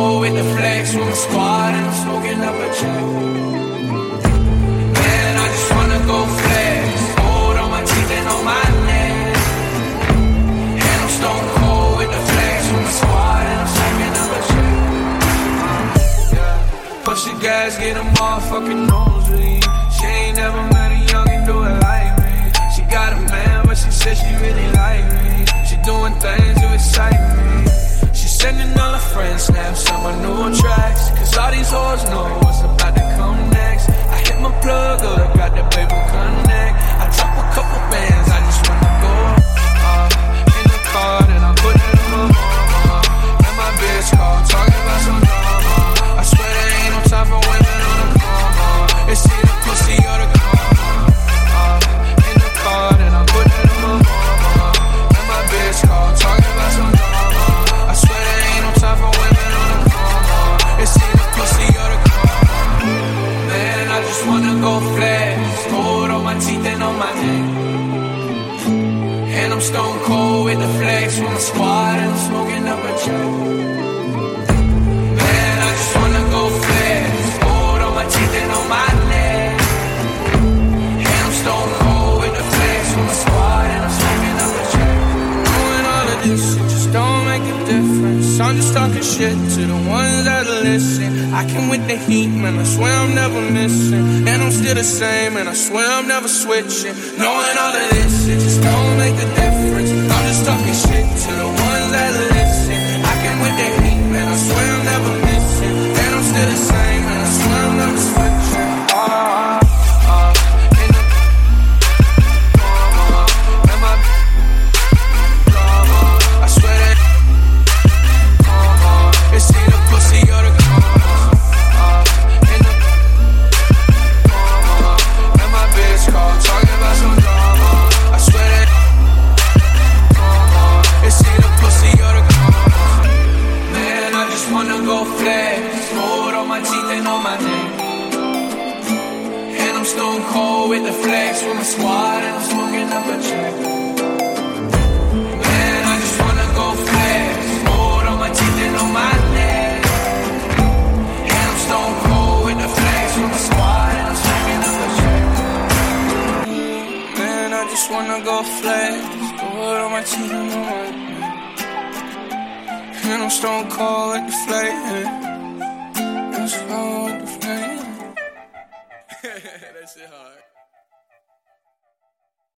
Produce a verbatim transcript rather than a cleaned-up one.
cold with the flex with my squad and I'm smoking up a check. Man, I just wanna go flex, gold on my teeth and on my neck. And I'm stone cold with the flex with my squad and I'm smoking up a check. Yeah. Push the gas, get a motherfucking nosebleed. She ain't never met a youngin' do it like me. She got a man, but she said she really like me. She doing things to excite me. She sending all her friends snaps on my new tracks, cause all these hoes know what's about to come next. I hit my plug up, got that paper connect. I drop a couple bands, I just wanna go uh, in the car, then I put it in my mama. And my bitch call, talking about some drama. I swear there ain't no time for women on the coma. It's either pussy or the coma. Uh, in the car, then I put it in my mama. And my bitch call, talking about some drama. I swear there ain't no time for women on the coma. It's either pussy or the coma. Man, I just wanna go flex, gold on my teeth and on my neck. And I'm stone cold with the flex with my squad and I'm smoking up a check. Man, I just wanna go flex, gold on my teeth and on my neck. And I'm stone cold with the flex with my squad and I'm smoking up a check. Doing all of this shit just don't make a difference. I'm just talking shit to the ones that listen. I can with the heat, man, I swear I'm never missing. And I'm still the same, and I swear I'm never switching. Knowing all of this shit just don't make a difference. I'm just talking shit to the ones that listen. I can with the heat, man, I swear I'm never missing. And I'm still the same, and I swear I'm never switching. Ah, ah, in the drama, and my drama. I swear that drama, it's either pussy or the coma. Ah, in the drama, and my bitch call, talking about some drama. I swear that drama, it's either pussy or the coma. Man, I just wanna go flex, gold on my teeth and on my neck. And I'm stone cold with the flex with my squad and I'm smoking up a check. Man, I just wanna go flex, gold on my teeth and on my neck. And I'm stone cold with the flex with my squad and I'm smoking up a check. Man, I just wanna go flex, gold on my teeth and on my neck. And I'm stone cold with the flex. I'm stone cold with the flex. That shit hard.